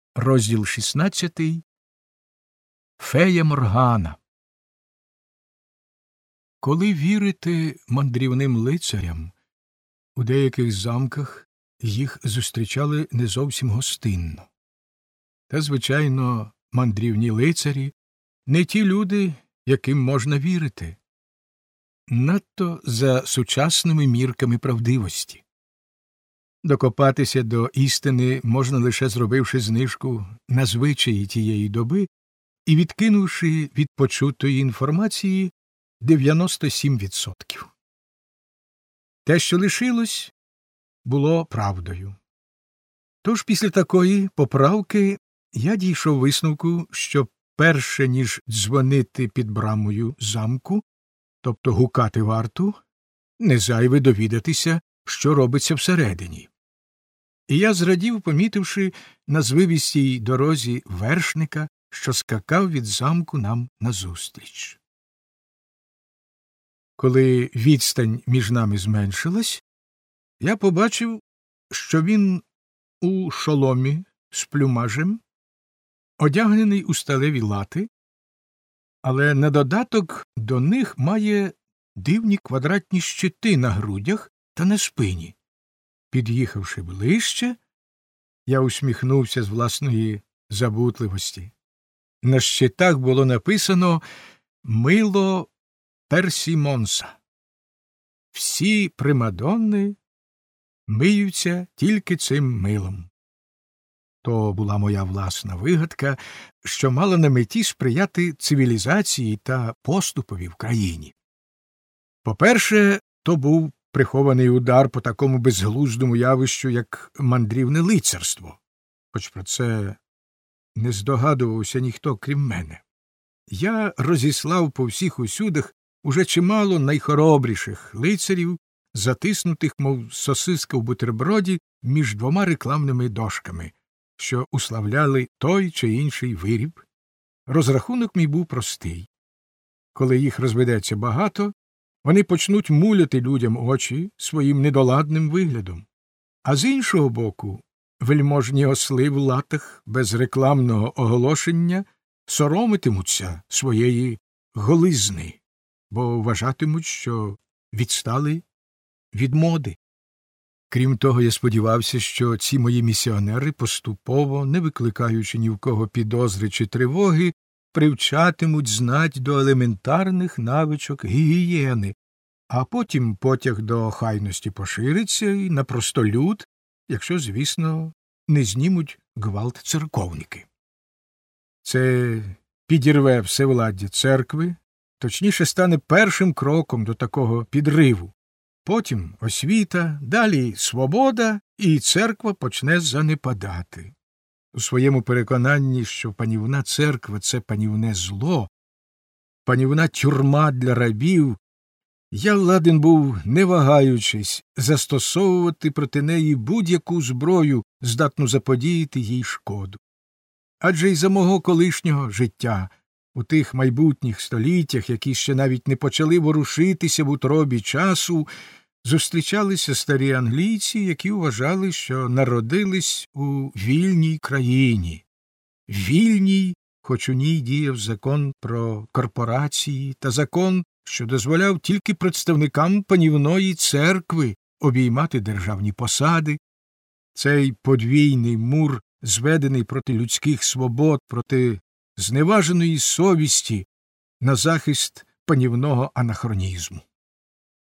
Розділ 16. Фея Моргана. Коли вірити мандрівним лицарям, у деяких замках їх зустрічали не зовсім гостинно. Та, звичайно, мандрівні лицарі – не ті люди, яким можна вірити. Надто за сучасними мірками правдивості. Докопатися до істини можна лише зробивши знижку на звичаї тієї доби і відкинувши від почутої інформації 97%. Те, що лишилось, було правдою. Тож після такої поправки я дійшов висновку, що перше, ніж дзвонити під брамою замку, тобто гукати варту, не зайве довідатися, що робиться всередині. І я зрадів, помітивши на звивістій дорозі вершника, що скакав від замку нам назустріч. Коли відстань між нами зменшилась, я побачив, що він у шоломі з плюмажем, одягнений у сталеві лати, але на додаток до них має дивні квадратні щити на грудях та на спині. Під'їхавши ближче, я усміхнувся з власної забутливості. На щитах було написано «Мило Персімонса». Всі примадонни миються тільки цим милом. То була моя власна вигадка, що мала на меті сприяти цивілізації та поступові в країні. По-перше, то був прихований удар по такому безглуздому явищу, як мандрівне лицарство, хоч про це не здогадувався ніхто, крім мене. Я розіслав по всіх усюдах уже чимало найхоробріших лицарів, затиснутих, мов сосиска в бутерброді, між двома рекламними дошками, що уславляли той чи інший виріб. Розрахунок мій був простий. Коли їх розведеться багато, вони почнуть муляти людям очі своїм недоладним виглядом. А з іншого боку, вельможні осли в латах без рекламного оголошення соромитимуться своєї голизни, бо вважатимуть, що відстали від моди. Крім того, я сподівався, що ці мої місіонери поступово, не викликаючи ні в кого підозри чи тривоги, привчатимуть знать до елементарних навичок гігієни, а потім потяг до охайності пошириться і на простолюд, якщо, звісно, не знімуть гвалт церковники. Це підірве всевладдя церкви, точніше стане першим кроком до такого підриву. Потім освіта, далі свобода, і церква почне занепадати. У своєму переконанні, що панівна церква – це панівне зло, панівна тюрма для рабів, я ладен був, не вагаючись, застосовувати проти неї будь-яку зброю, здатну заподіяти їй шкоду. Адже й за мого колишнього життя, у тих майбутніх століттях, які ще навіть не почали ворушитися в утробі часу, зустрічалися старі англійці, які вважали, що народились у вільній країні. Вільній, хоч у ній діяв закон про корпорації та закон, що дозволяв тільки представникам панівної церкви обіймати державні посади. Цей подвійний мур, зведений проти людських свобод, проти зневаженої совісті, на захист панівного анахронізму.